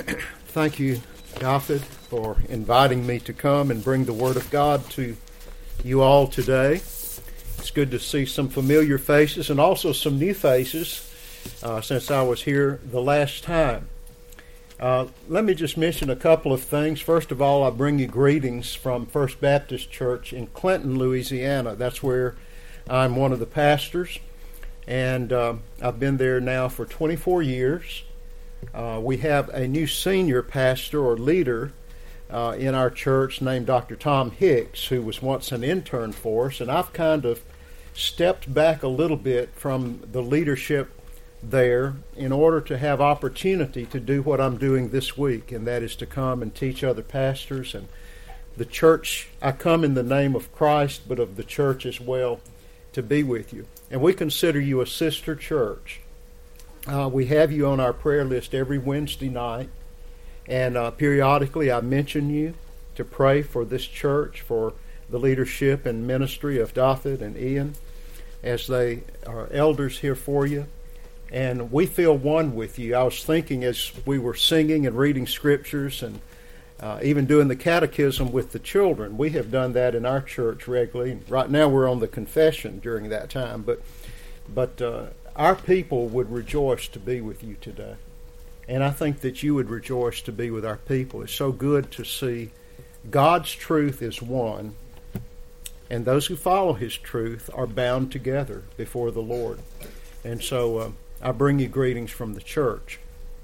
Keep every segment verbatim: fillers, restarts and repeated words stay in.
Thank you, David, for inviting me to come and bring the Word of God to you all today. It's good to see some familiar faces and also some new faces uh, since I was here the last time. Uh, let me just mention a couple of things. First of all, I bring you greetings from First Baptist Church in Clinton, Louisiana. That's where I'm one of the pastors, and uh, I've been there now for twenty-four years. Uh, we have a new senior pastor or leader uh, in our church named Doctor Tom Hicks, who was once an intern for us, and I've kind of stepped back a little bit from the leadership there in order to have opportunity to do what I'm doing this week, and that is to come and teach other pastors. And the church, I come in the name of Christ, but of the church as well, to be with you. And we consider you a sister church. Uh, we have you on our prayer list every Wednesday night, and uh, periodically I mention you to pray for this church, for the leadership and ministry of David and Ian, as they are elders here for you. And we feel one with you. I was thinking as we were singing and reading scriptures and uh, even doing the catechism with the children, we have done that in our church regularly. Right now we're on the confession during that time, but but uh, our people would rejoice to be with you today. And I think that you would rejoice to be with our people. It's so good to see God's truth is one, and those who follow His truth are bound together before the Lord. And so uh, I bring you greetings from the church.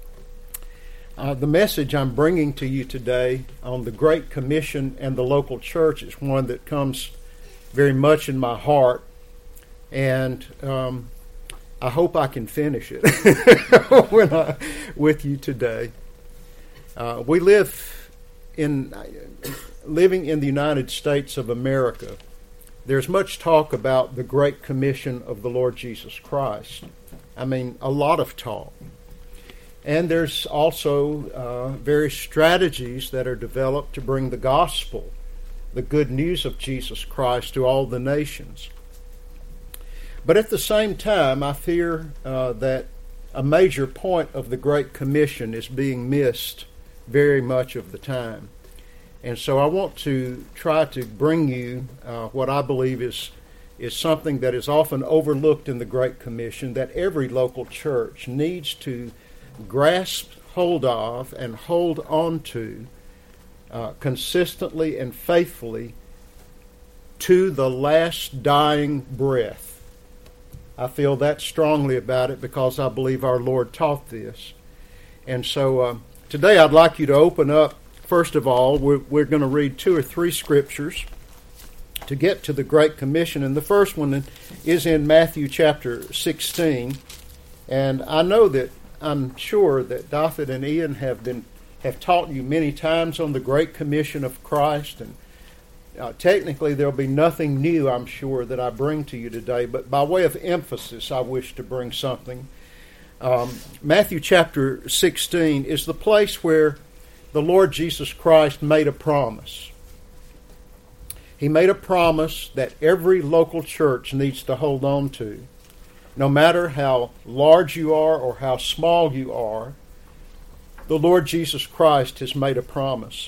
Uh, the message I'm bringing to you today on the Great Commission and the local church is one that comes very much in my heart, and um, I hope I can finish it when I, with you today. Uh, we live in living in the United States of America. There's much talk about the Great Commission of the Lord Jesus Christ. I mean, a lot of talk. And there's also uh, various strategies that are developed to bring the gospel, the good news of Jesus Christ, to all the nations. But at the same time, I fear uh, that a major point of the Great Commission is being missed very much of the time. And so I want to try to bring you uh, what I believe is, is something that is often overlooked in the Great Commission, that every local church needs to grasp hold of and hold on to uh, consistently and faithfully to the last dying breath. I feel that strongly about it because I believe our Lord taught this. And so uh, today I'd like you to open up, first of all, we're, we're going to read two or three scriptures to get to the Great Commission. And the first one is in Matthew chapter sixteen. And I know that, I'm sure that David and Ian have been have taught you many times on the Great Commission of Christ, and Uh, technically, there'll be nothing new, I'm sure, that I bring to you today, but by way of emphasis, I wish to bring something. Um, Matthew chapter sixteen is the place where the Lord Jesus Christ made a promise. He made a promise that every local church needs to hold on to. No matter how large you are or how small you are, the Lord Jesus Christ has made a promise.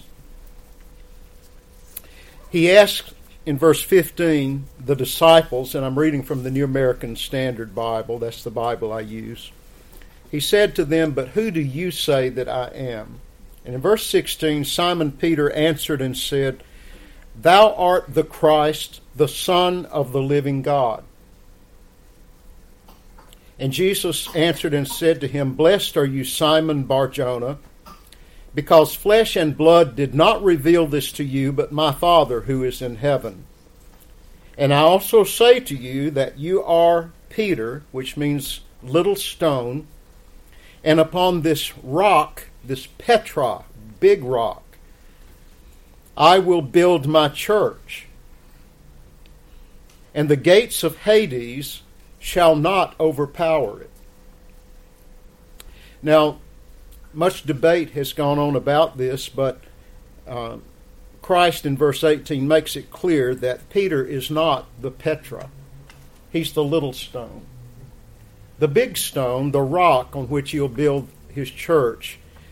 He asked in verse fifteen the disciples, and I'm reading from the New American Standard Bible, that's the Bible I use. He said to them, "But who do you say that I am?" And in verse sixteen, Simon Peter answered and said, "Thou art the Christ, the Son of the living God." And Jesus answered and said to him, "Blessed are you, Simon Bar-Jonah, because flesh and blood did not reveal this to you, but my Father who is in heaven. And I also say to you that you are Peter," which means little stone, "and upon this rock," this Petra, big rock, "I will build my church, and the gates of Hades shall not overpower it." Now, much debate has gone on about this, but uh, Christ in verse eighteen makes it clear that Peter is not the Petra. He's the little stone. The big stone, the rock on which he'll build his church,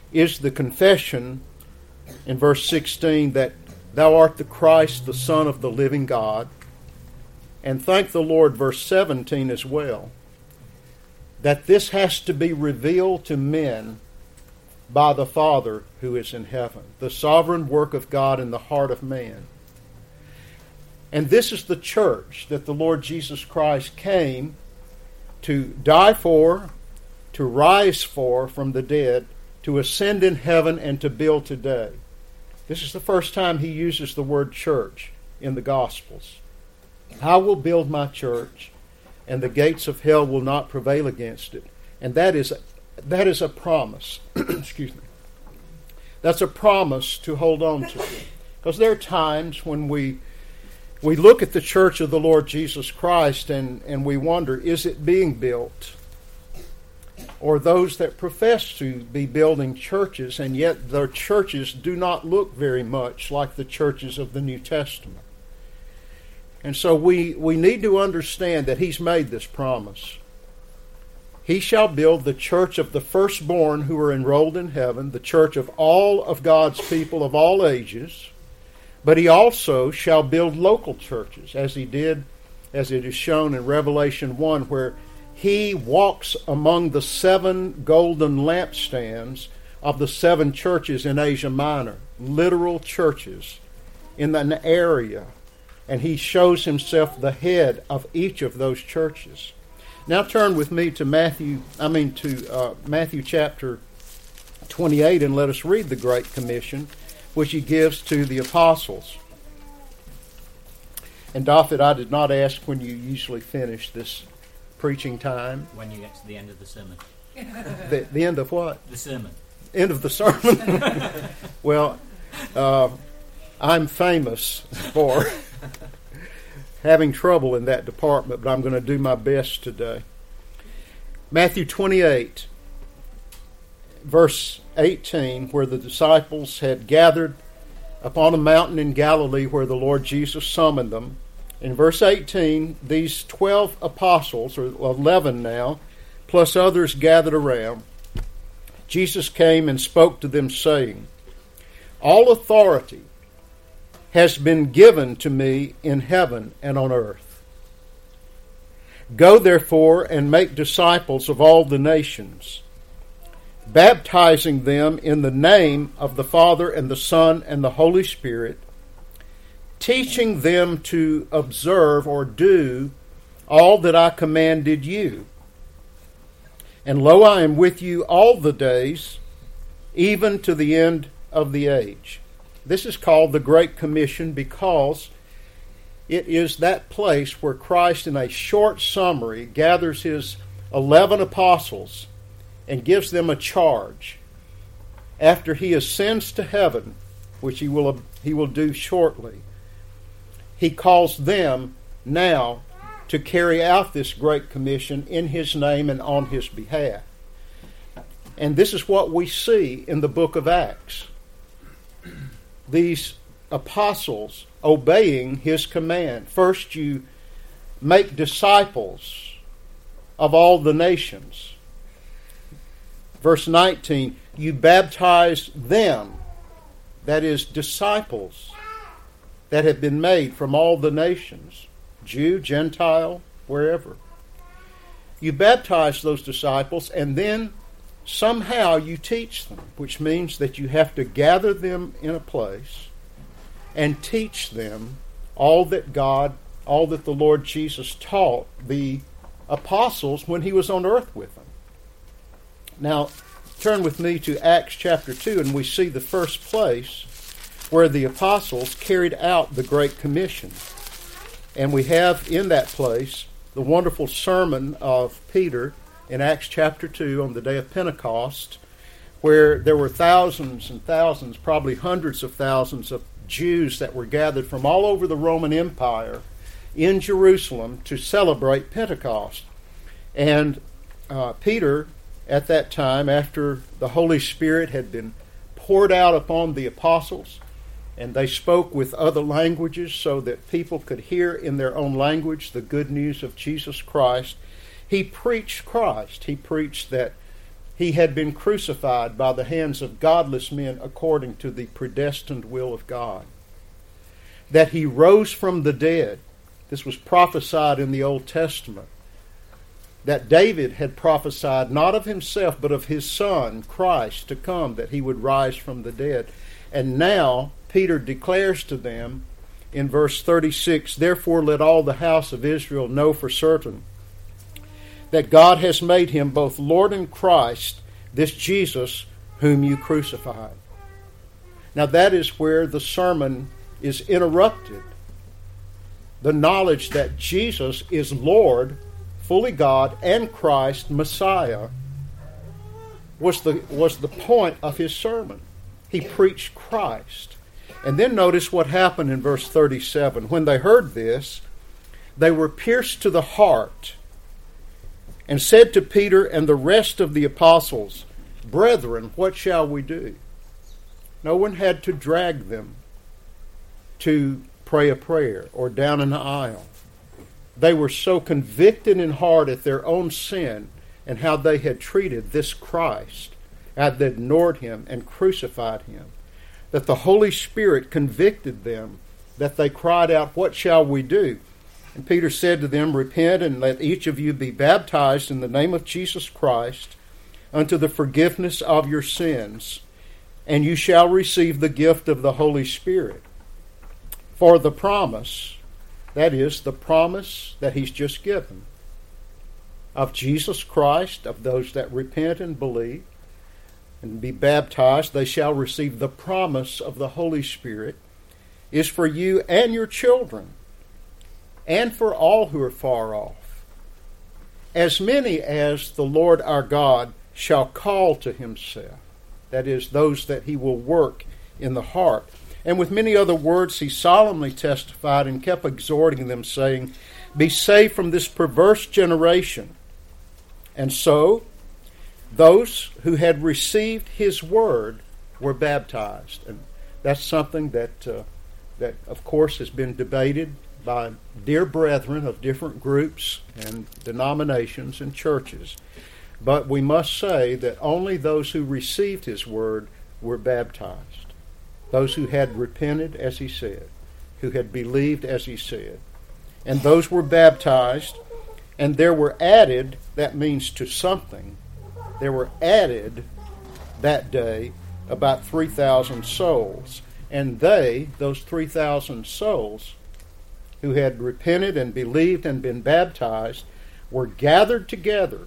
is the confession in verse sixteen that thou art the Christ, the Son of the living God. And thank the Lord, verse seventeen as well, that this has to be revealed to men by the Father who is in heaven, the sovereign work of God in the heart of man. And this is the church that the Lord Jesus Christ came to die for, to rise for from the dead, to ascend in heaven, and to build today. This is the first time he uses the word church in the Gospels. I will build my church, and the gates of hell will not prevail against it. And that is, that is a promise. Excuse me. That's a promise to hold on to. Because there are times when we we look at the church of the Lord Jesus Christ and, and we wonder, is it being built? Or those that profess to be building churches, and yet their churches do not look very much like the churches of the New Testament. And so we, we need to understand that he's made this promise. He shall build the church of the firstborn who are enrolled in heaven, the church of all of God's people of all ages. But he also shall build local churches, as he did, as it is shown in Revelation one, where he walks among the seven golden lampstands of the seven churches in Asia Minor, literal churches in an area. And he shows himself the head of each of those churches. Now turn with me to Matthew, I mean to uh, Matthew chapter twenty-eight, and let us read the Great Commission, which he gives to the apostles. And David, I did not ask when you usually finish this preaching time. When you get to the end of the sermon. The, the end of what? The sermon. End of the sermon? Well, uh, I'm famous for having trouble in that department, but I'm going to do my best today. Matthew twenty-eight, verse eighteen, where the disciples had gathered upon a mountain in Galilee where the Lord Jesus summoned them. In verse eighteen, these twelve apostles, or eleven now, plus others gathered around, Jesus came and spoke to them, saying, all authority has been given to me in heaven and on earth. Go therefore and make disciples of all the nations, baptizing them in the name of the Father and the Son and the Holy Spirit, teaching them to observe or do all that I commanded you. And lo, I am with you all the days, even to the end of the age. This is called the Great Commission because it is that place where Christ, in a short summary, gathers his eleven apostles and gives them a charge. After he ascends to heaven, which he will, he will do shortly, he calls them now to carry out this Great Commission in his name and on his behalf. And this is what we see in the book of Acts. These apostles obeying his command. First, you make disciples of all the nations. Verse nineteen, you baptize them, that is, disciples that have been made from all the nations, Jew, Gentile, wherever. You baptize those disciples, and then somehow you teach them, which means that you have to gather them in a place and teach them all that God, all that the Lord Jesus taught the apostles when he was on earth with them. Now, turn with me to Acts chapter two, and we see the first place where the apostles carried out the Great Commission. And we have in that place the wonderful sermon of Peter in Acts chapter two on the day of Pentecost, where there were thousands and thousands, probably hundreds of thousands of Jews that were gathered from all over the Roman Empire in Jerusalem to celebrate Pentecost. And uh, Peter, at that time, after the Holy Spirit had been poured out upon the apostles, and they spoke with other languages so that people could hear in their own language the good news of Jesus Christ, he preached Christ. He preached that he had been crucified by the hands of godless men according to the predestined will of God. That he rose from the dead. This was prophesied in the Old Testament. That David had prophesied not of himself but of his Son, Christ, to come, that he would rise from the dead. And now Peter declares to them in verse thirty-six, "Therefore let all the house of Israel know for certain that God has made him both Lord and Christ, this Jesus whom you crucified." Now that is where the sermon is interrupted. The knowledge that Jesus is Lord, fully God, and Christ, Messiah, was the, was the point of his sermon. He preached Christ. And then notice what happened in verse thirty-seven. When they heard this, they were pierced to the heart, and said to Peter and the rest of the apostles, "Brethren, what shall we do?" No one had to drag them to pray a prayer or down an aisle. They were so convicted in heart at their own sin and how they had treated this Christ, had they ignored him and crucified him, that the Holy Spirit convicted them, that they cried out, "What shall we do?" And Peter said to them, "Repent and let each of you be baptized in the name of Jesus Christ unto the forgiveness of your sins, and you shall receive the gift of the Holy Spirit. For the promise," that is, the promise that he's just given, "of Jesus Christ, of those that repent and believe and be baptized, they shall receive the promise of the Holy Spirit, is for you and your children, and for all who are far off, as many as the Lord our God shall call to himself." That is, those that he will work in the heart. And with many other words he solemnly testified and kept exhorting them, saying, "Be saved from this perverse generation." And so those who had received his word were baptized. And that's something that, uh, that of course, has been debated by dear brethren of different groups and denominations and churches. But we must say that only those who received his word were baptized. Those who had repented, as he said, who had believed, as he said. And those were baptized, and there were added, that means to something, there were added that day about three thousand souls. And they, those three thousand souls, who had repented and believed and been baptized, were gathered together.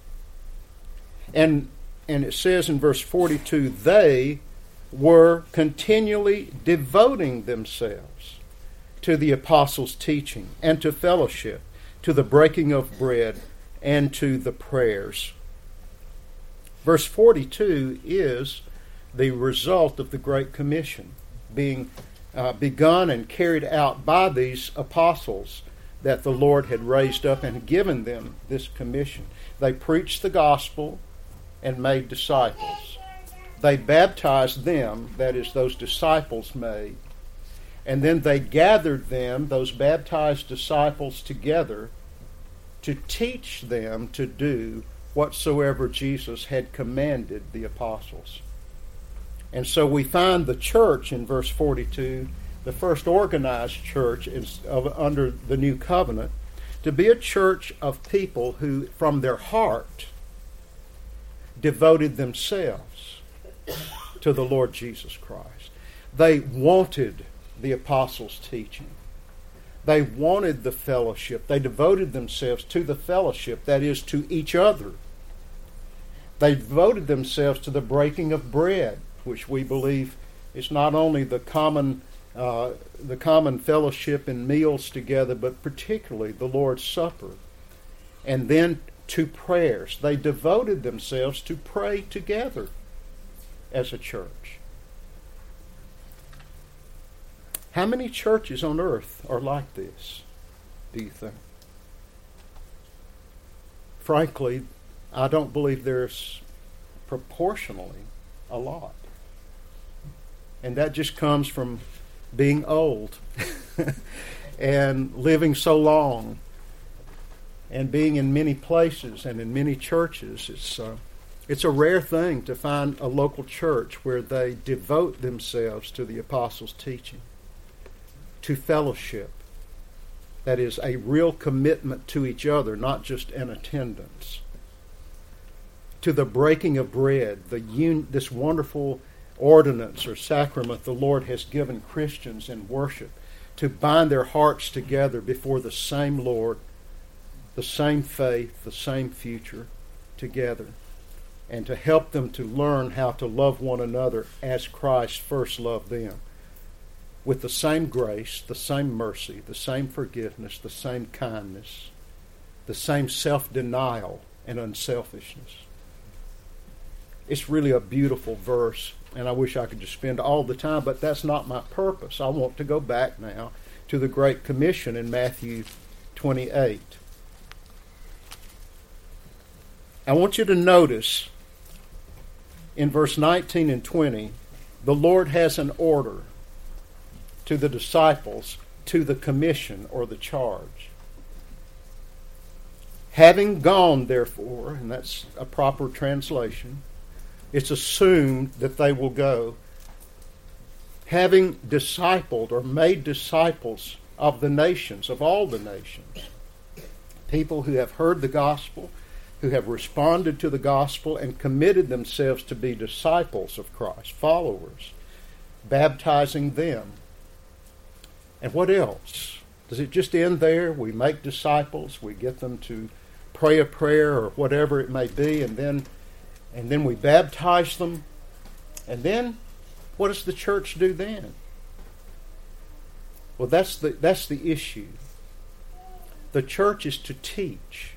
And, and it says in verse forty-two, they were continually devoting themselves to the apostles' teaching and to fellowship, to the breaking of bread, and to the prayers. Verse forty-two is the result of the Great Commission being uh, begun and carried out by these apostles that the Lord had raised up and given them this commission. They preached the gospel and made disciples. They baptized them, that is, those disciples made, and then they gathered them, those baptized disciples, together to teach them to do whatsoever Jesus had commanded the apostles. And so we find the church in verse forty-two, the first organized church is of, under the new covenant, to be a church of people who, from their heart, devoted themselves to the Lord Jesus Christ. They wanted the apostles' teaching. They wanted the fellowship. They devoted themselves to the fellowship, that is, to each other. They devoted themselves to the breaking of bread, which we believe is not only the common uh, the common fellowship and meals together, but particularly the Lord's Supper. And then to prayers. They devoted themselves to pray together as a church. How many churches on earth are like this, do you think? Frankly, I don't believe there's proportionally a lot. And that just comes from being old and living so long and being in many places and in many churches. It's uh, It's a rare thing to find a local church where they devote themselves to the apostles' teaching, to fellowship. That is a real commitment to each other, not just an attendance. To the breaking of bread, the un- this wonderful ordinance or sacrament the Lord has given Christians in worship, to bind their hearts together before the same Lord, the same faith, the same future together, and to help them to learn how to love one another as Christ first loved them, with the same grace, the same mercy, the same forgiveness, the same kindness, the same self-denial and unselfishness. It's really a beautiful verse, and I wish I could just spend all the time, but that's not my purpose. I want to go back now to the Great Commission in Matthew twenty-eight. I want you to notice in verse nineteen and twenty, the Lord has an order to the disciples, to the commission or the charge. Having gone, therefore, and that's a proper translation, it's assumed that they will go, having discipled or made disciples of the nations, of all the nations, people who have heard the gospel, who have responded to the gospel and committed themselves to be disciples of Christ, followers, baptizing them. And what else? Does it just end there? We make disciples, we get them to pray a prayer or whatever it may be, and then and then we baptize them. And then what does the church do then? Well, that's the that's the issue. The church is to teach.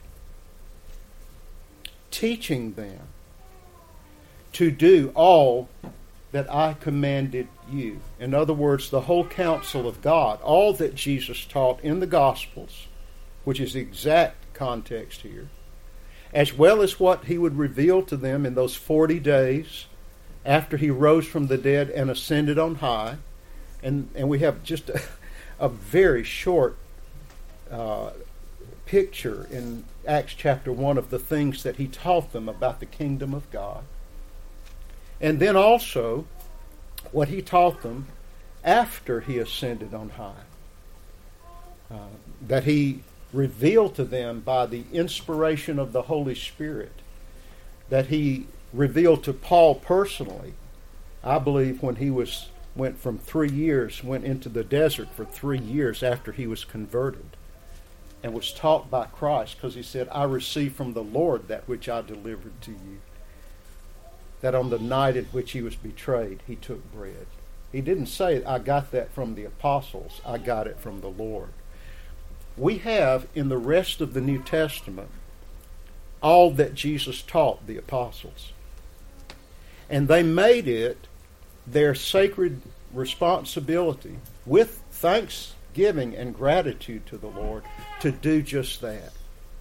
Teaching them to do all that I commanded you. In other words, the whole counsel of God, all that Jesus taught in the Gospels, which is the exact context here, as well as what he would reveal to them in those forty days after he rose from the dead and ascended on high. And, and we have just a, a very short uh, picture in Acts chapter one of the things that he taught them about the kingdom of God. And then also what he taught them after he ascended on high. Uh, that he revealed to them by the inspiration of the Holy Spirit. That he revealed to Paul personally. I believe when he was went from three years, went into the desert for three years after he was converted, and was taught by Christ, because he said, I received from the Lord that which I delivered to you. That on the night in which he was betrayed, he took bread. He didn't say, I got that from the apostles. I got it from the Lord. We have in the rest of the New Testament all that Jesus taught the apostles. And they made it their sacred responsibility, with thanksgiving and gratitude to the Lord, to do just that.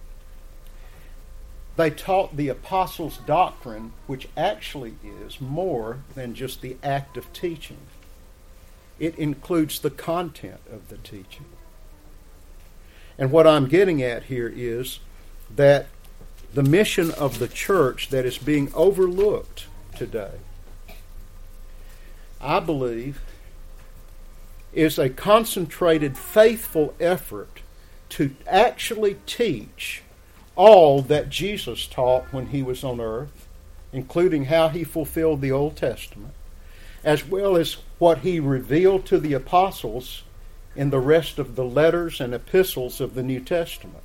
They taught the apostles' doctrine, which actually is more than just the act of teaching. It includes the content of the teaching. And what I'm getting at here is that the mission of the church that is being overlooked today, I believe, is a concentrated, faithful effort to actually teach all that Jesus taught when he was on earth, including how he fulfilled the Old Testament, as well as what he revealed to the apostles in the rest of the letters and epistles of the New Testament.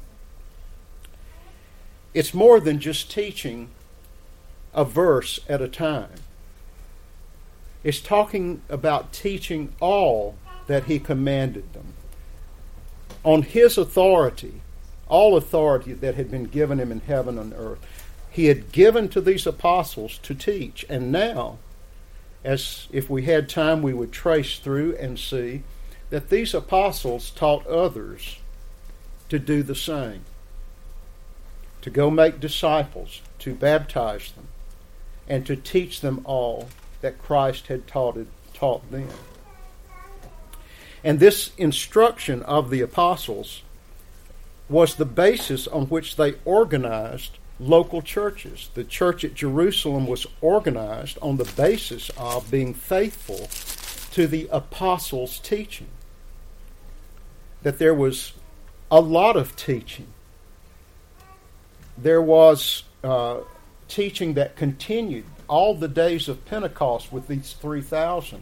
It's more than just teaching a verse at a time. It's talking about teaching all that he commanded them. On his authority, all authority that had been given him in heaven and earth, he had given to these apostles to teach. And now, as if we had time, we would trace through and see that these apostles taught others to do the same. To go make disciples, to baptize them, and to teach them all that Christ had taught, taught them. And this instruction of the apostles was the basis on which they organized local churches. The church at Jerusalem was organized on the basis of being faithful to the apostles' teaching. That there was a lot of teaching. There was uh, teaching that continued all the days of Pentecost with these three thousand.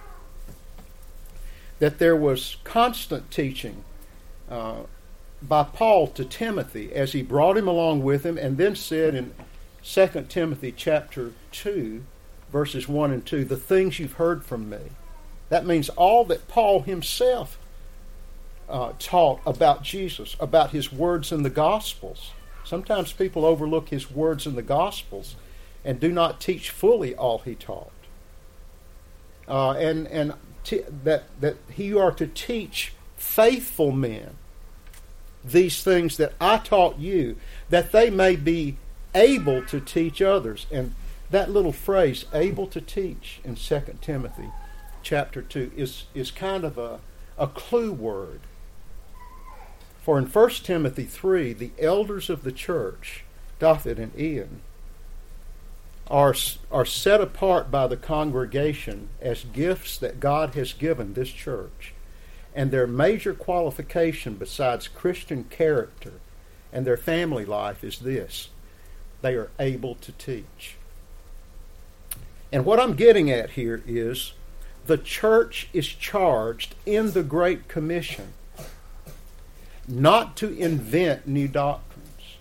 That there was constant teaching uh, by Paul to Timothy as he brought him along with him, and then said in Second Timothy chapter two, verses one and two, the things you've heard from me. That means all that Paul himself uh, taught about Jesus, about his words in the Gospels. Sometimes people overlook his words in the Gospels and do not teach fully all he taught. Uh, and and t- that, that you are to teach faithful men these things that I taught you, that they may be able to teach others. And that little phrase, able to teach, in Second Timothy chapter two, is, is kind of a, a clue word. For in First Timothy three, the elders of the church, Dothan and Ian, are, are set apart by the congregation as gifts that God has given this church. And their major qualification besides Christian character and their family life is this: they are able to teach. And what I'm getting at here is the church is charged in the Great Commission not to invent new doctrines,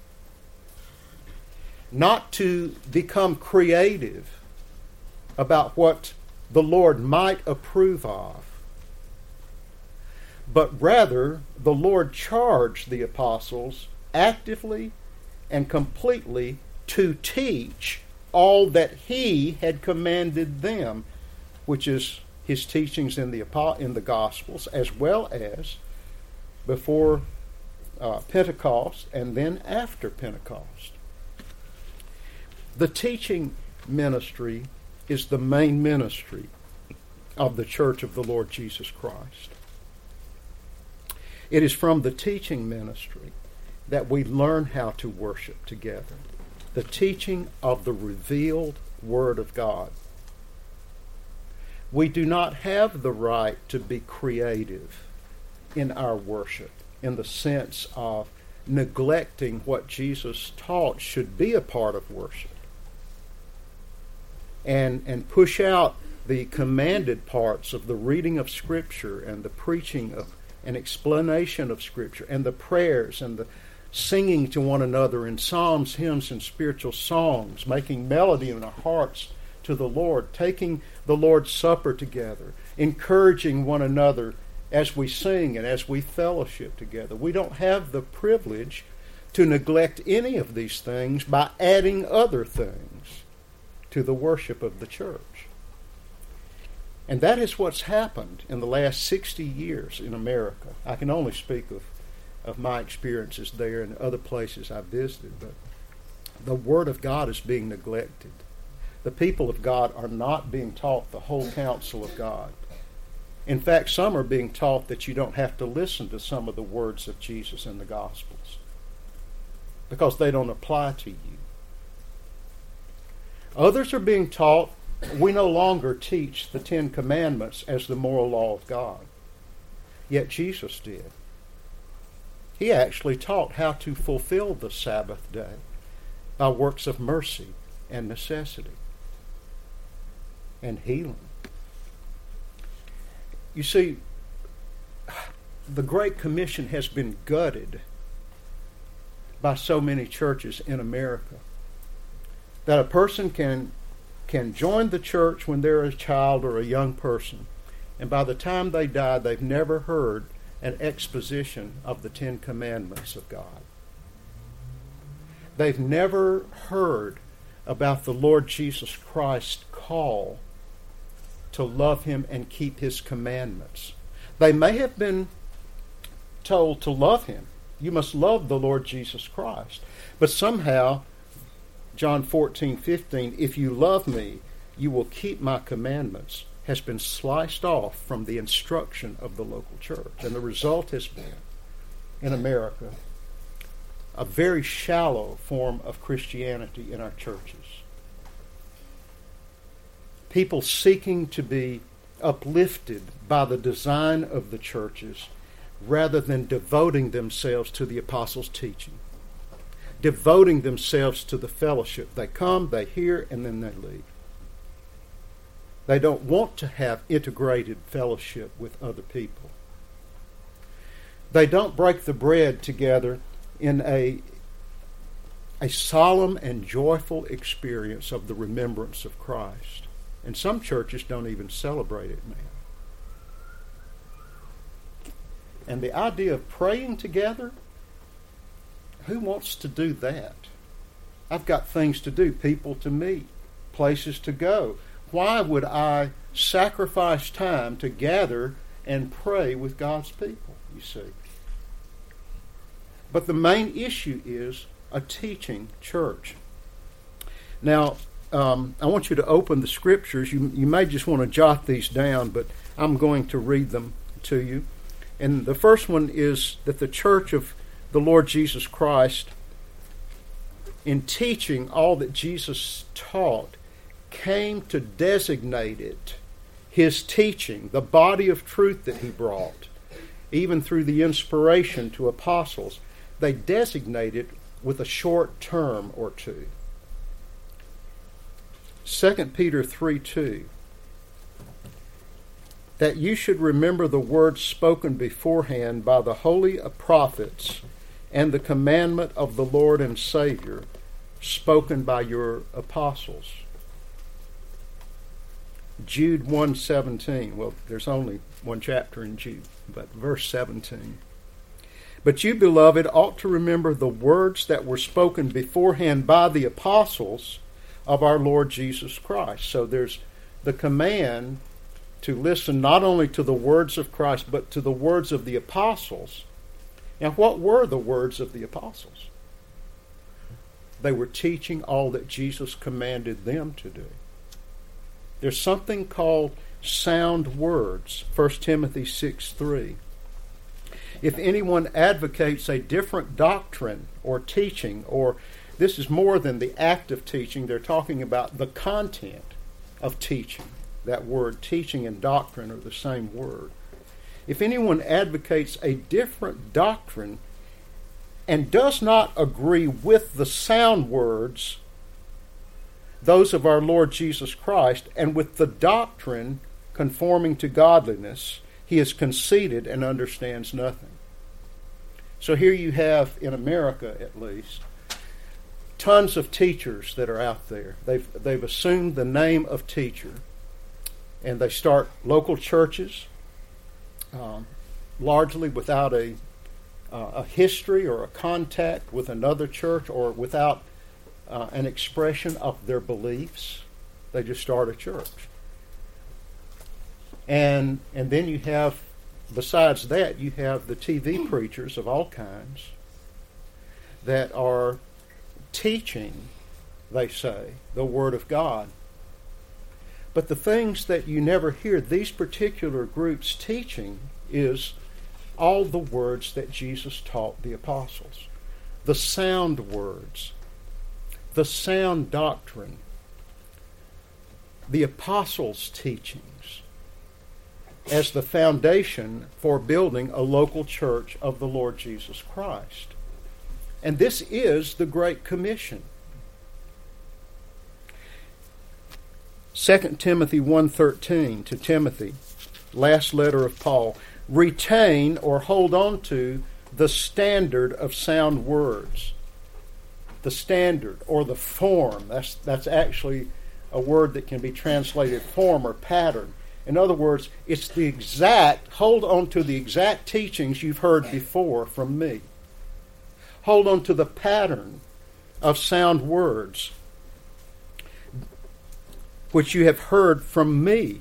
not to become creative about what the Lord might approve of, but rather the Lord charged the apostles actively and completely to teach all that He had commanded them, which is His teachings in the in the Gospels, as well as before uh, Pentecost and then after Pentecost. The teaching ministry is the main ministry of the Church of the Lord Jesus Christ. It is from the teaching ministry that we learn how to worship together. The teaching of the revealed Word of God. We do not have the right to be creative in our worship in the sense of neglecting what Jesus taught should be a part of worship. And, and push out the commanded parts of the reading of Scripture and the preaching of an explanation of Scripture and the prayers and the singing to one another in psalms, hymns, and spiritual songs, making melody in our hearts to the Lord, taking the Lord's Supper together, encouraging one another as we sing and as we fellowship together. We don't have the privilege to neglect any of these things by adding other things to the worship of the church. And that is what's happened in the last sixty years in America. I can only speak of, of my experiences there and other places I've visited, but the Word of God is being neglected. The people of God are not being taught the whole counsel of God. In fact, some are being taught that you don't have to listen to some of the words of Jesus in the Gospels because they don't apply to you. Others are being taught we no longer teach the Ten Commandments as the moral law of God. Yet Jesus did. He actually taught how to fulfill the Sabbath day by works of mercy and necessity and healing. You see, the Great Commission has been gutted by so many churches in America that a person can can join the church when they're a child or a young person, and by the time they die, they've never heard an exposition of the Ten Commandments of God. They've never heard about the Lord Jesus Christ's call to love Him and keep His commandments. They may have been told to love Him. You must love the Lord Jesus Christ. But somehow, John fourteen fifteen, if you love me, you will keep my commandments, has been sliced off from the instruction of the local church. And the result has been, in America, a very shallow form of Christianity in our churches. People seeking to be uplifted by the design of the churches rather than devoting themselves to the apostles' teaching, devoting themselves to the fellowship. They come, they hear, and then they leave. They don't want to have integrated fellowship with other people. They don't break the bread together in a, a solemn and joyful experience of the remembrance of Christ. And some churches don't even celebrate it now. And the idea of praying together, who wants to do that? I've got things to do, people to meet, places to go. Why would I sacrifice time to gather and pray with God's people, you see? But the main issue is a teaching church. Now, um, I want you to open the scriptures. You, you may just want to jot these down, but I'm going to read them to you. And the first one is that the church of the Lord Jesus Christ, in teaching all that Jesus taught, came to designate it, his teaching, the body of truth that he brought, even through the inspiration to apostles. They designate it with a short term or two. Second Peter three two, that you should remember the words spoken beforehand by the holy prophets and the commandment of the Lord and Savior spoken by your apostles. Jude one seventeen. Well, there's only one chapter in Jude, but verse seventeen. But you, beloved, ought to remember the words that were spoken beforehand by the apostles of our Lord Jesus Christ. So there's the command to listen not only to the words of Christ, but to the words of the apostles. Now, what were the words of the apostles? They were teaching all that Jesus commanded them to do. There's something called sound words, First Timothy six three. If anyone advocates a different doctrine or teaching, or this is more than the act of teaching, they're talking about the content of teaching. That word teaching and doctrine are the same word. If anyone advocates a different doctrine and does not agree with the sound words, those of our Lord Jesus Christ, and with the doctrine conforming to godliness, he is conceited and understands nothing. So here you have, in America at least, tons of teachers that are out there. They've, they've assumed the name of teacher, and they start local churches, um, largely without a, uh, a history or a contact with another church, or without uh, an expression of their beliefs. They just start a church. And and then you have, besides that, you have the T V preachers of all kinds that are teaching, they say, the Word of God. But the things that you never hear these particular groups teaching is all the words that Jesus taught the apostles. The sound words, the sound doctrine, the apostles' teachings as the foundation for building a local church of the Lord Jesus Christ. And this is the Great Commission. Second Timothy one thirteen to Timothy, last letter of Paul, retain or hold on to the standard of sound words. The standard or the form, that's, that's actually a word that can be translated form or pattern. In other words, it's the exact, hold on to the exact teachings you've heard before from me. Hold on to the pattern of sound words which you have heard from me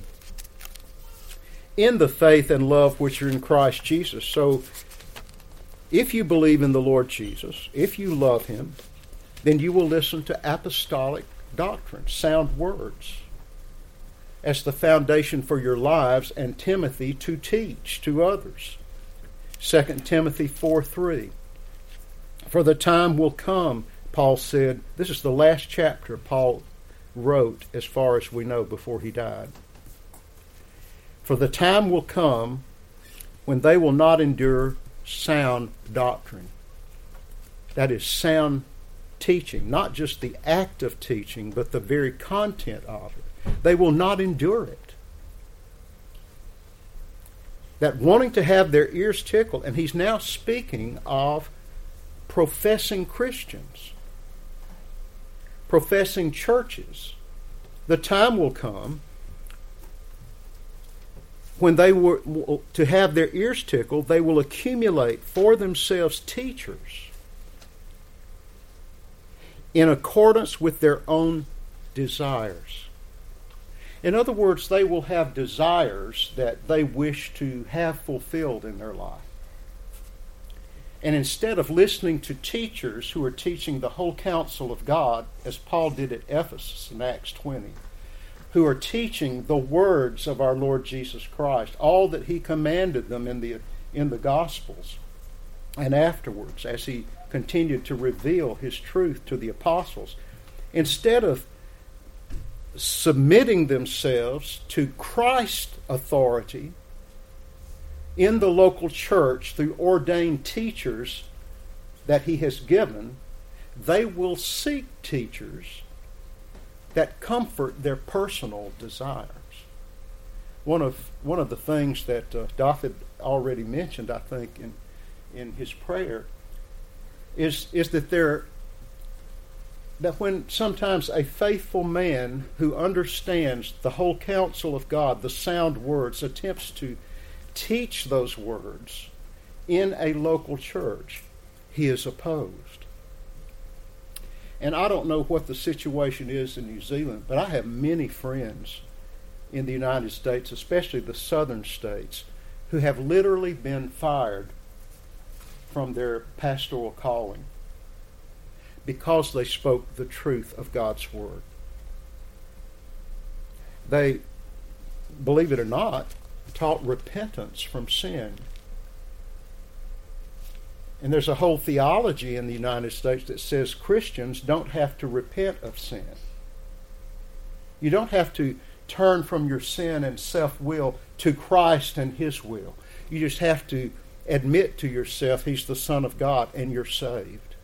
in the faith and love which are in Christ Jesus. So, if you believe in the Lord Jesus, if you love Him, then you will listen to apostolic doctrine, sound words, as the foundation for your lives, and Timothy to teach to others. Second Timothy four three. For the time will come, Paul said. This is the last chapter Paul wrote, as far as we know, before he died. For the time will come when they will not endure sound doctrine. That is sound teaching, not just the act of teaching, but the very content of it. They will not endure it. That wanting to have their ears tickled, and he's now speaking of professing Christians, professing churches. The time will come when they were to have their ears tickled, they will accumulate for themselves teachers in accordance with their own desires. In other words, they will have desires that they wish to have fulfilled in their life. And instead of listening to teachers who are teaching the whole counsel of God, as Paul did at Ephesus in Acts twenty, who are teaching the words of our Lord Jesus Christ, all that he commanded them in the in the Gospels, and afterwards as he continued to reveal his truth to the apostles, instead of submitting themselves to Christ's authority in the local church through ordained teachers that he has given, they will seek teachers that comfort their personal desires. One of one of the things that uh, David already mentioned, I think, in in his prayer, is is that there that when sometimes a faithful man who understands the whole counsel of God, the sound words, attempts to teach those words in a local church, he is opposed. And I don't know what the situation is in New Zealand, but I have many friends in the United States, especially the southern states, who have literally been fired from their pastoral calling because they spoke the truth of God's Word. They, believe it or not, taught repentance from sin. And there's a whole theology in the United States that says Christians don't have to repent of sin. You don't have to turn from your sin and self-will to Christ and His will. You just have to admit to yourself He's the Son of God and you're saved.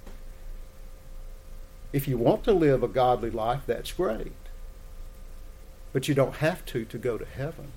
If you want to live a godly life, that's great. But you don't have to to go to heaven.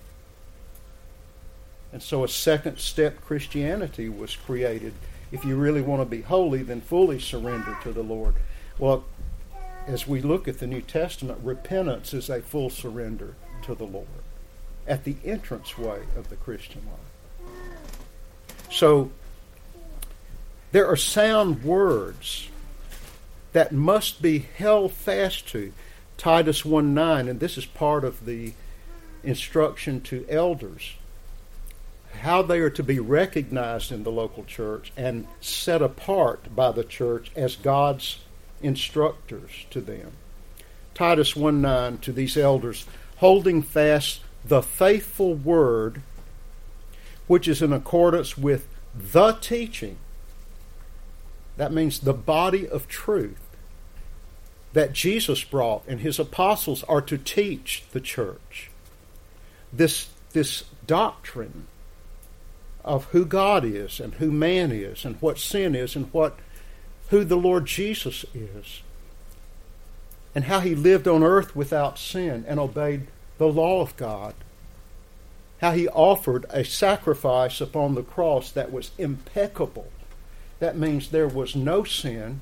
And so a second step Christianity was created. If you really want to be holy, then fully surrender to the Lord. Well, as we look at the New Testament, repentance is a full surrender to the Lord at the entranceway of the Christian life. So there are sound words that must be held fast to. Titus one nine, and this is part of the instruction to elders, how they are to be recognized in the local church and set apart by the church as God's instructors to them. Titus one nine, to these elders, holding fast the faithful word, which is in accordance with the teaching. That means the body of truth that Jesus brought and His apostles are to teach the church. This, this doctrine of who God is and who man is and what sin is and what who the Lord Jesus is and how He lived on earth without sin and obeyed the law of God. How He offered a sacrifice upon the cross that was impeccable. That means there was no sin,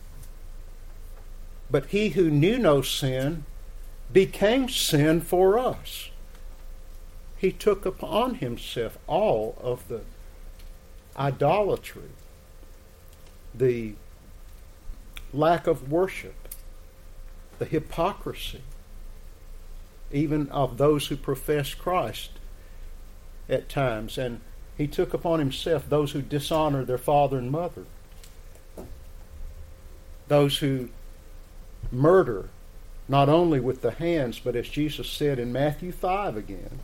but He who knew no sin became sin for us. He took upon Himself all of the idolatry, the lack of worship, the hypocrisy, even of those who profess Christ at times. And He took upon Himself those who dishonor their father and mother, those who murder, not only with the hands, but as Jesus said in Matthew five again,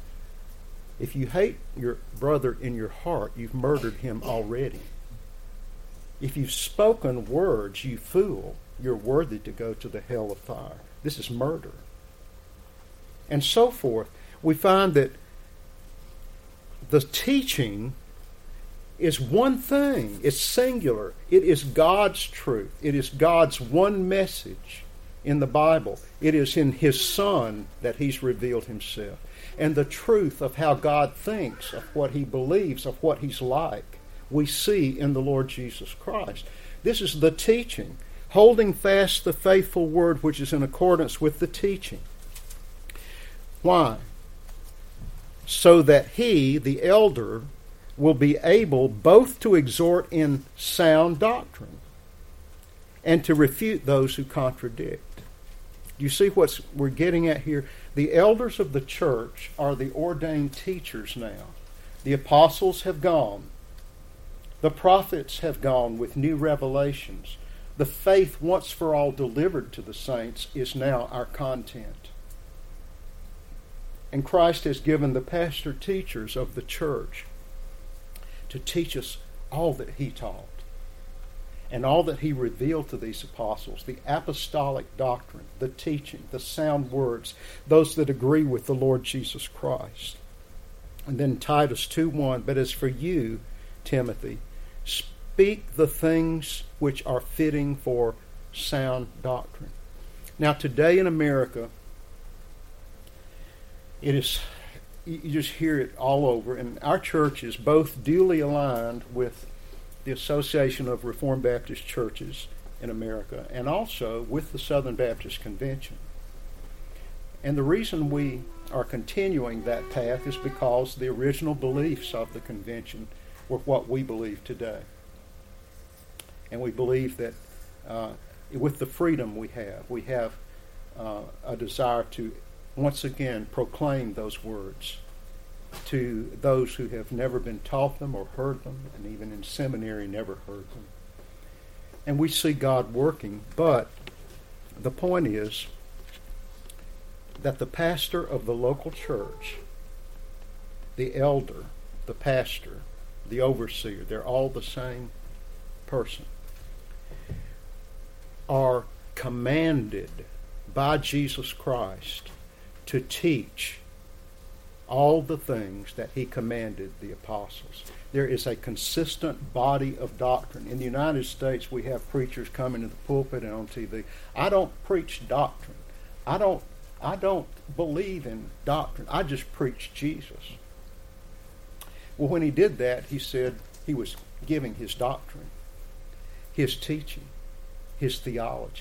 if you hate your brother in your heart, you've murdered him already. If you've spoken words, you fool, you're worthy to go to the hell of fire. This is murder. And so forth. We find that the teaching is one thing. It's singular. It is God's truth. It is God's one message in the Bible. It is in His Son that He's revealed Himself. And the truth of how God thinks, of what He believes, of what He's like, we see in the Lord Jesus Christ. This is the teaching. Holding fast the faithful word which is in accordance with the teaching. Why? So that he, the elder, will be able both to exhort in sound doctrine and to refute those who contradict. You see what we're getting at here? The elders of the church are the ordained teachers now. The apostles have gone. The prophets have gone with new revelations. The faith once for all delivered to the saints is now our content. And Christ has given the pastor teachers of the church to teach us all that He taught and all that He revealed to these apostles, the apostolic doctrine, the teaching, the sound words, those that agree with the Lord Jesus Christ. And then Titus two one, but as for you, Timothy, speak the things which are fitting for sound doctrine. Now today in America, it is, you just hear it all over, and our church is both duly aligned with the Association of Reformed Baptist Churches in America and also with the Southern Baptist Convention. And the reason we are continuing that path is because the original beliefs of the convention were what we believe today. And we believe that uh, with the freedom we have, we have uh, a desire to once again proclaim those words to those who have never been taught them or heard them, and even in seminary never heard them. And we see God working, but the point is that the pastor of the local church, the elder, the pastor, the overseer, they're all the same person, are commanded by Jesus Christ to teach all the things that He commanded the apostles. There is a consistent body of doctrine. In the United States, we have preachers coming to the pulpit and on T V. I don't preach doctrine. I don't I don't believe in doctrine. I just preach Jesus. Well, when He did that, He said He was giving His doctrine, His teaching, His theology.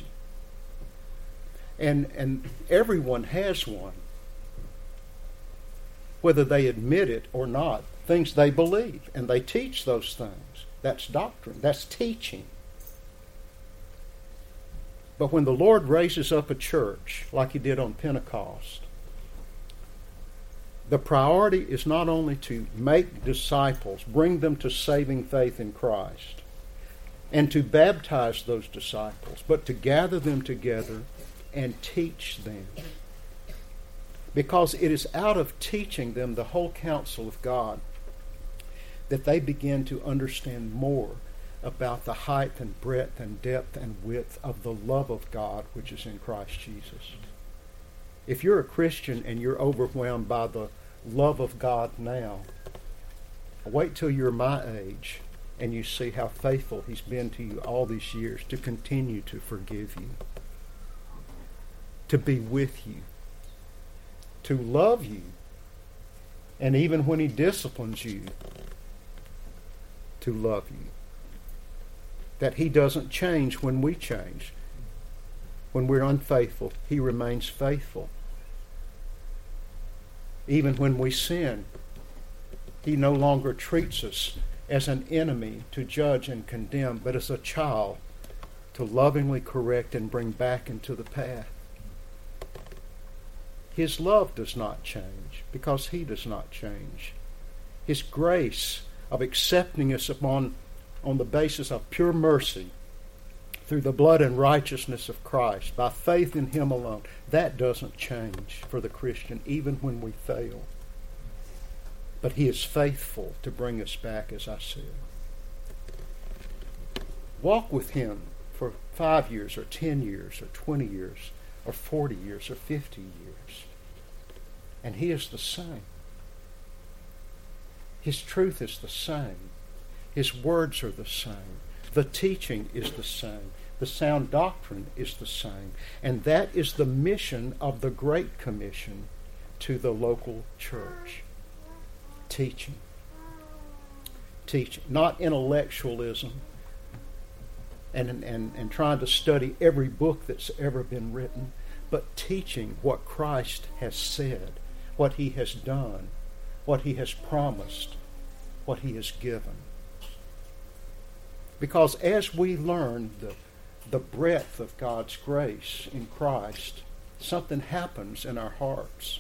And and everyone has one, whether they admit it or not, things they believe, and they teach those things. That's doctrine. That's teaching. But when the Lord raises up a church, like He did on Pentecost, the priority is not only to make disciples, bring them to saving faith in Christ, and to baptize those disciples, but to gather them together and teach them. Because it is out of teaching them the whole counsel of God that they begin to understand more about the height and breadth and depth and width of the love of God which is in Christ Jesus. If you're a Christian and you're overwhelmed by the love of God now, wait till you're my age and you see how faithful He's been to you all these years to continue to forgive you, to be with you, to love you, and even when He disciplines you, to love you. That He doesn't change when we change. When we're unfaithful, He remains faithful. Even when we sin, He no longer treats us as an enemy to judge and condemn, but as a child to lovingly correct and bring back into the path. His love does not change because He does not change. His grace of accepting us upon on the basis of pure mercy through the blood and righteousness of Christ, by faith in Him alone, that doesn't change for the Christian even when we fail. But He is faithful to bring us back, as I said. Walk with him for five years or ten years or twenty years or forty years or fifty years. And he is the same. His truth is the same. His words are the same. The teaching is the same. The sound doctrine is the same. And that is the mission of the Great Commission to the local church. Teaching. Teaching. Not intellectualism and, and, and trying to study every book that's ever been written, but teaching what Christ has said, what he has done, what he has promised, what he has given. Because as we learn the, the breadth of God's grace in Christ, something happens in our hearts.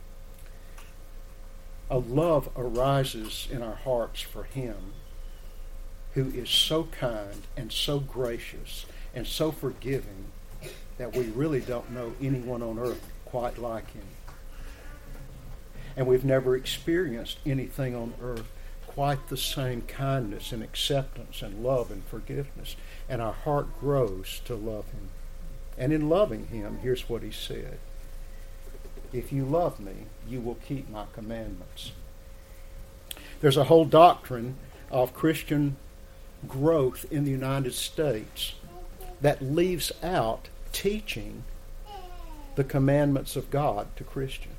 A love arises in our hearts for him who is so kind and so gracious and so forgiving that we really don't know anyone on earth quite like him. And we've never experienced anything on earth quite the same kindness and acceptance and love and forgiveness. And our heart grows to love him. And in loving him, here's what he said. If you love me, you will keep my commandments. There's a whole doctrine of Christian growth in the United States that leaves out teaching the commandments of God to Christians.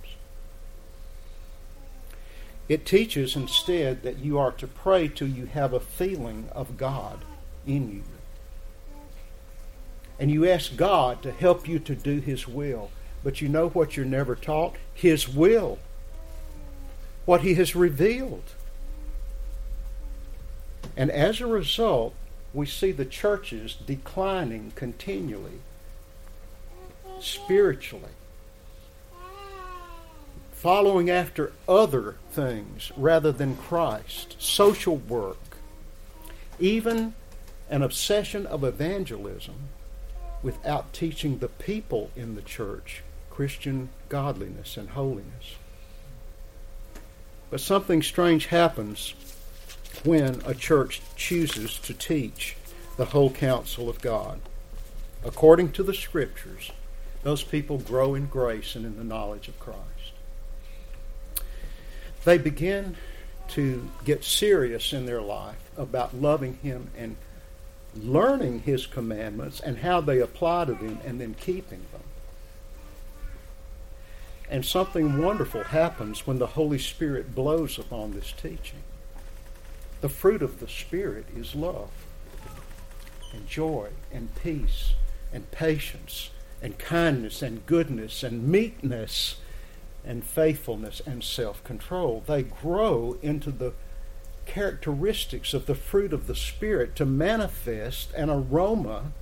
It teaches instead that you are to pray till you have a feeling of God in you. And you ask God to help you to do his will. But you know what you're never taught? His will. What he has revealed. And as a result, we see the churches declining continually, spiritually, following after other things rather than Christ, social work, even an obsession of evangelism without teaching the people in the church Christian godliness and holiness. But something strange happens when a church chooses to teach the whole counsel of God. According to the Scriptures, those people grow in grace and in the knowledge of Christ. They begin to get serious in their life about loving him and learning his commandments and how they apply to them and then keeping them. And something wonderful happens when the Holy Spirit blows upon this teaching. The fruit of the Spirit is love and joy and peace and patience and kindness and goodness and meekness and faithfulness and self-control. They grow into the characteristics of the fruit of the Spirit to manifest an aroma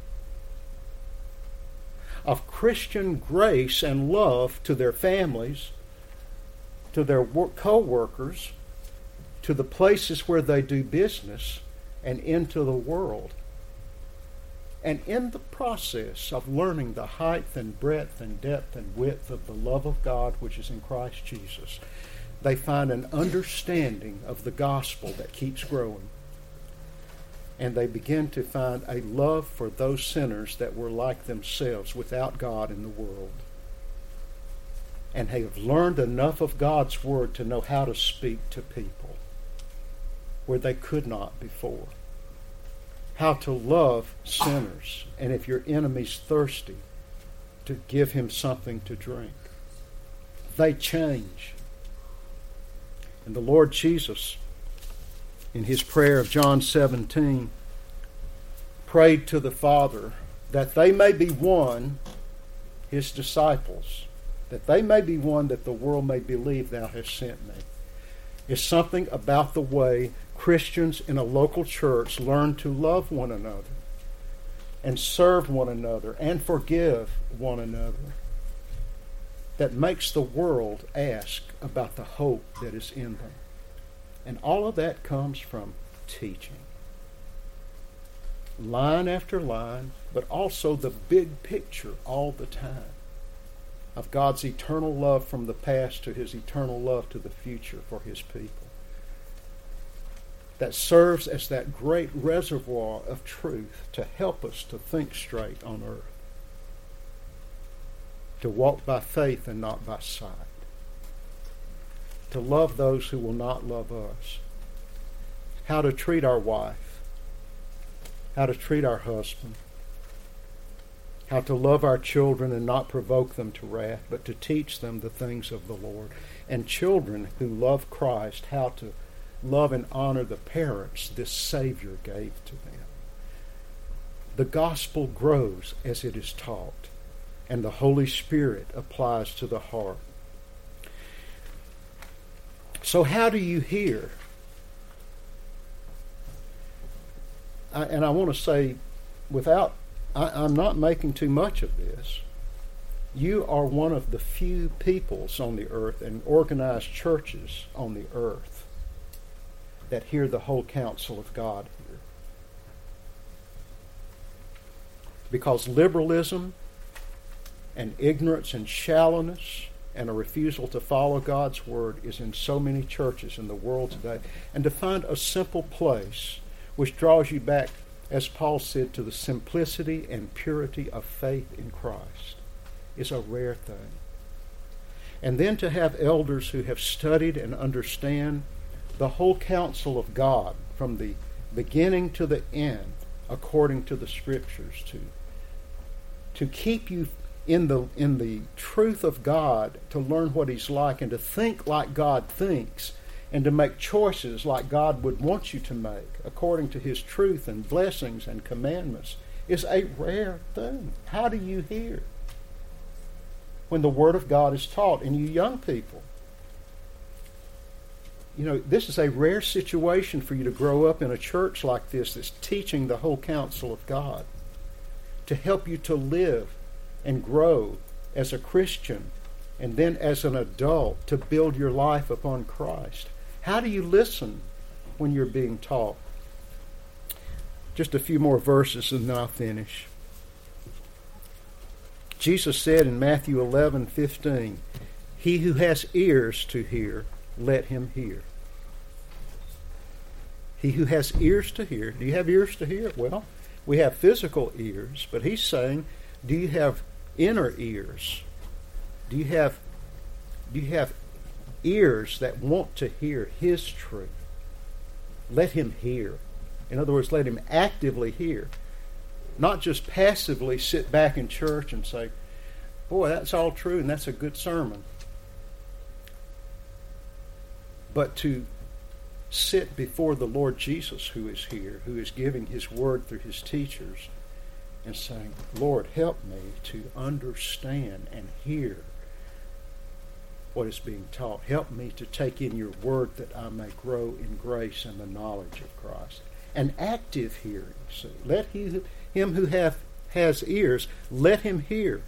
of Christian grace and love to their families, to their co-workers, to the places where they do business, and into the world. And in the process of learning the height and breadth and depth and width of the love of God which is in Christ Jesus, they find an understanding of the gospel that keeps growing. And they begin to find a love for those sinners that were like themselves without God in the world. And have learned enough of God's Word to know how to speak to people where they could not before. How to love sinners, and if your enemy's thirsty, to give him something to drink. They change. And the Lord Jesus, in his prayer of John seventeen, prayed to the Father that they may be one, his disciples, that they may be one, that the world may believe thou hast sent me. It's something about the way Christians in a local church learn to love one another and serve one another and forgive one another that makes the world ask about the hope that is in them. And all of that comes from teaching. Line after line, but also the big picture all the time of God's eternal love from the past to his eternal love to the future for his people. that serves as that great reservoir of truth to help us to think straight on earth, to walk by faith and not by sight, to love those who will not love us, how to treat our wife, how to treat our husband, how to love our children and not provoke them to wrath, but to teach them the things of the Lord. And children who love Christ, how to love and honor the parents this Savior gave to them. The gospel grows as it is taught, and the Holy Spirit applies to the heart. So how do you hear? I, and I want to say, without, I, I'm not making too much of this. You are one of the few peoples on the earth and organized churches on the earth that hear the whole counsel of God here. Because liberalism and ignorance and shallowness and a refusal to follow God's word is in so many churches in the world today. And to find a simple place which draws you back, as Paul said, to the simplicity and purity of faith in Christ is a rare thing. And then to have elders who have studied and understand the whole counsel of God from the beginning to the end according to the Scriptures, to, to keep you in the in the truth of God, to learn what He's like and to think like God thinks, and to make choices like God would want you to make according to His truth and blessings and commandments is a rare thing. How do you hear when the Word of God is taught? And you young people, you know, this is a rare situation for you to grow up in a church like this that's teaching the whole counsel of God to help you to live and grow as a Christian, and then as an adult to build your life upon Christ. How do you listen when you're being taught? Just a few more verses and then I'll finish. Jesus said in Matthew eleven fifteen, "He who has ears to hear, let him hear." He who has ears to hear. Do you have ears to hear? Well, we have physical ears, but he's saying, do you have inner ears? Do you have do you have ears that want to hear His truth? Let him hear. In other words, let him actively hear. Not just passively sit back in church and say, boy, that's all true and that's a good sermon. But to sit before the Lord Jesus, who is here, who is giving His word through His teachers, and saying, Lord, help me to understand and hear what is being taught. Help me to take in your word that I may grow in grace and the knowledge of Christ. An active hearing. See, let he, him who have, has ears, let him hear.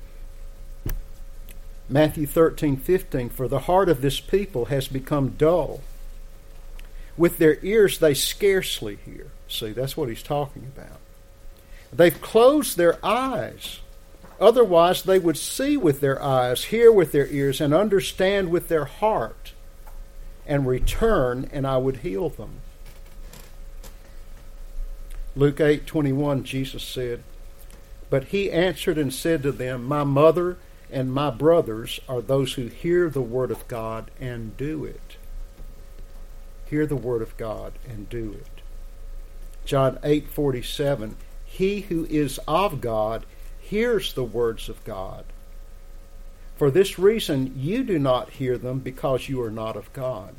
Matthew thirteen fifteen, "For the heart of this people has become dull. With their ears they scarcely hear." See, that's what he's talking about. They've closed their eyes. Otherwise, they would see with their eyes, hear with their ears, and understand with their heart, and return, and I would heal them. Luke eight twenty-one, Jesus said, "But he answered and said to them, My mother and my brothers are those who hear the word of God and do it." Hear the word of God and do it. John eight forty-seven, "He who is of God hears the words of God. For this reason you do not hear them, because you are not of God."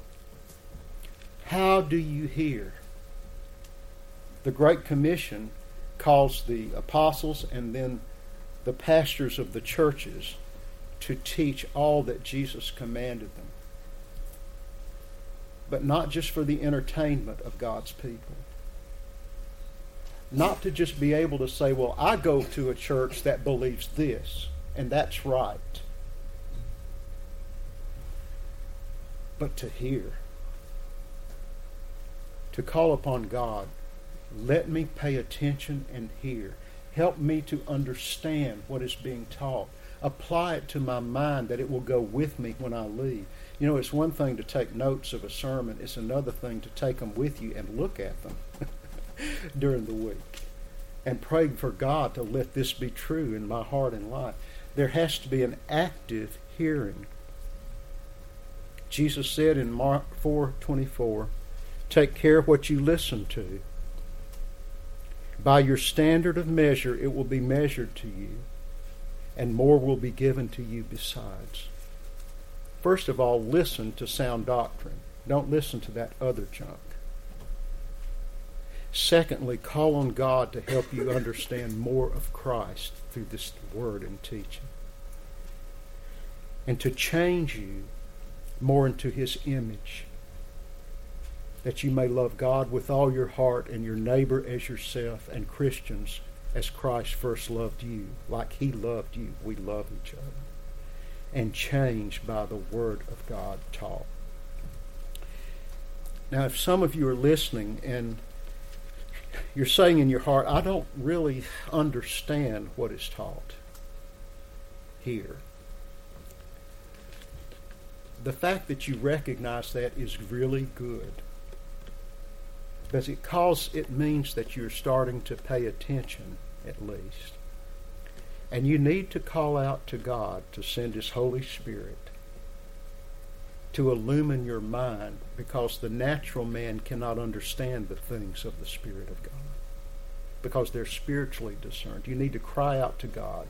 How do you hear? The Great Commission calls the apostles and then the pastors of the churches to teach all that Jesus commanded them. But not just for the entertainment of God's people. Not to just be able to say, well, I go to a church that believes this, and that's right. But to hear. To call upon God. Let me pay attention and hear. Help me to understand what is being taught. apply it to my mind that it will go with me when I leave. You know, it's one thing to take notes of a sermon. It's another thing to take them with you and look at them during the week and pray for God to let this be true in my heart and life. There has to be an active hearing. Jesus said in Mark four twenty-four, take care what you listen to. By your standard of measure, it will be measured to you, and more will be given to you besides. First of all, listen to sound doctrine. Don't listen to that other junk. Secondly, call on God to help you understand more of Christ through this word and teaching, and to change you more into His image, that you may love God with all your heart and your neighbor as yourself, and Christians as Christ first loved you. Like He loved you, we love each other. And changed by the Word of God taught. Now, if some of you are listening and you're saying in your heart, I don't really understand what is taught here. The fact that you recognize that is really good. Because it means that you're starting to pay attention, at least. And you need to call out to God to send His Holy Spirit to illumine your mind, because the natural man cannot understand the things of the Spirit of God, because they're spiritually discerned. You need to cry out to God.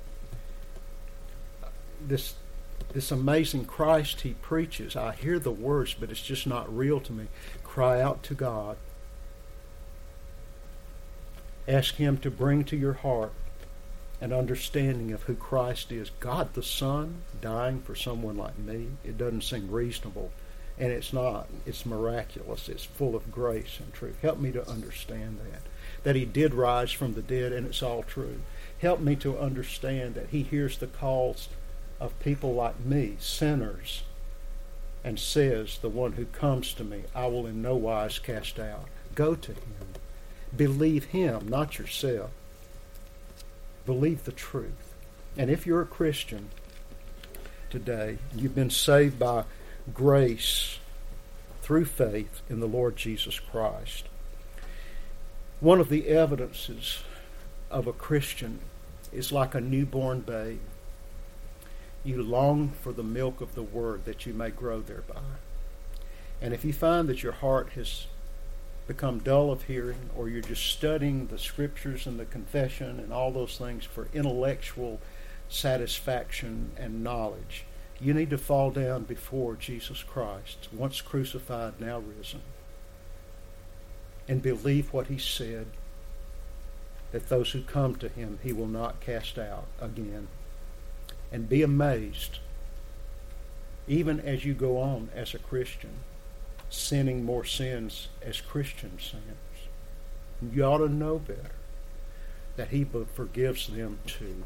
This, this amazing Christ He preaches, I hear the words, but it's just not real to me. Cry out to God. Ask Him to bring to your heart an understanding of who Christ is. God the Son dying for someone like me. It doesn't seem reasonable. And it's not. It's miraculous. It's full of grace and truth. Help me to understand that. That He did rise from the dead, and it's all true. Help me to understand that He hears the calls of people like me, sinners, and says, the one who comes to me, I will in no wise cast out. Go to Him. Believe Him, not yourself. Believe the truth. And if you're a Christian today, you've been saved by grace through faith in the Lord Jesus Christ. One of the evidences of a Christian is like a newborn babe. You long for the milk of the Word that you may grow thereby. And if you find that your heart has become dull of hearing, or you're just studying the Scriptures and the confession and all those things for intellectual satisfaction and knowledge, you need to fall down before Jesus Christ, once crucified, now risen, and believe what He said, that those who come to Him He will not cast out again. And be amazed, even as you go on as a Christian, sinning more sins as Christian sinners. You ought to know better, that He forgives them too.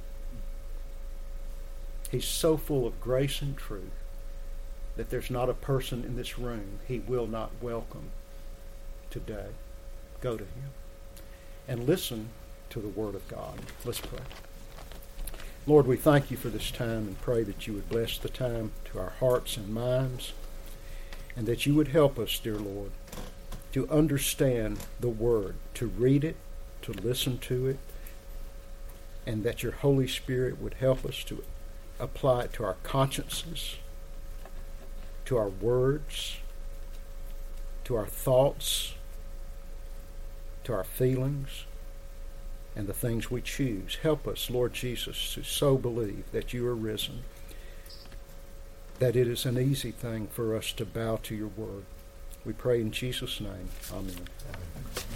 He's so full of grace and truth that there's not a person in this room He will not welcome today. Go to Him and listen to the Word of God. Let's pray. Lord, we thank You for this time and pray that You would bless the time to our hearts and minds, and that You would help us, dear Lord, to understand the Word, to read it, to listen to it, and that Your Holy Spirit would help us to apply it to our consciences, to our words, to our thoughts, to our feelings, and the things we choose. Help us, Lord Jesus, to so believe that You are risen, that it is an easy thing for us to bow to Your word. We pray in Jesus' name. Amen. Amen.